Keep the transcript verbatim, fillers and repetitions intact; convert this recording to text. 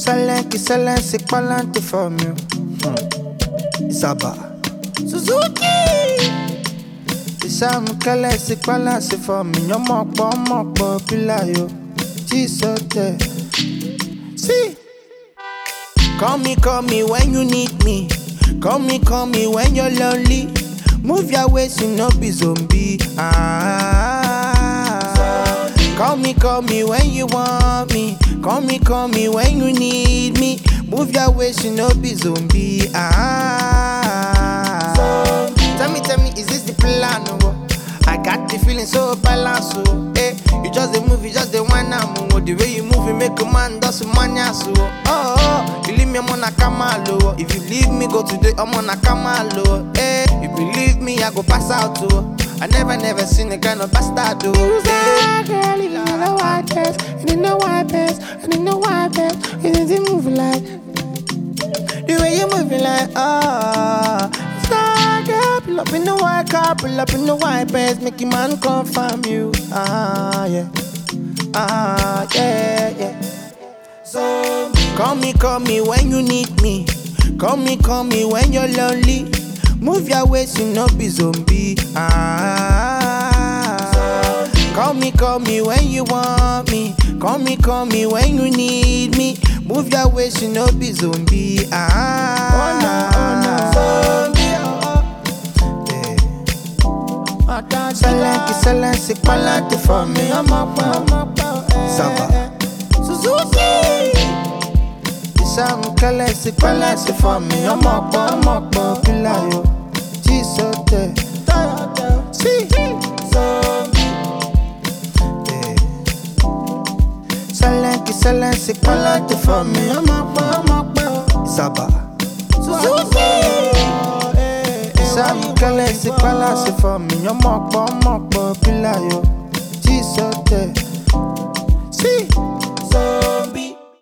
Salenki, Salensi, Palante for me. Zaba Suzuki. Isam Kalesi, Palance for me. Yo mokpo, mokpo, pilayo. Chisote. See. Call me, call me when you need me. Call me, call me when you're lonely. Move your waist, you no be zombie. Ah. Call me, call me when you want me. Call me, call me when you need me. Move your waist, you no be zombie. Ah. Tell me, tell me, is this the plan? Oh? I got the feeling so balanced. Oh. Eh, you just the movie, just the one I'm oh. The way you move, it make a man does mania. So, oh, oh, you leave me, I'm on a camalo. If you leave me, go today, I'm on a camalo. Eh, you believe me, I go pass out. Oh. I never, never seen a kind of bastard. Oh. You say, girl, you know white dress, and you know white dress, and you know white dress. You didn't move like the way you moving like ah. Star girl, pull up in the white car, pull up in the white pants, make your man confirm you. Ah yeah, ah yeah yeah. So call me, call me when you need me. Call me, call me when you're lonely. Move your waist, you no be zombie. Ah. Call me, call me when you want me. Call me, call me when you need me. Move your waist, you no be zombie. Ah. Oh no, oh no, zombie. Oh, oh. Yeah. Salenki, Salensi, Palante for me. Zaba Suzuki. Isam Kalesi, Palante for me. I'm up, I'm up, pilayo. Chisote. See. Salenki, Salensi, Palante for me. I'm up, I'm up, Zaba Suzuki. Isam Kalesi, Palante for me. I'm up, I'm up, pilayo. Chisote. See.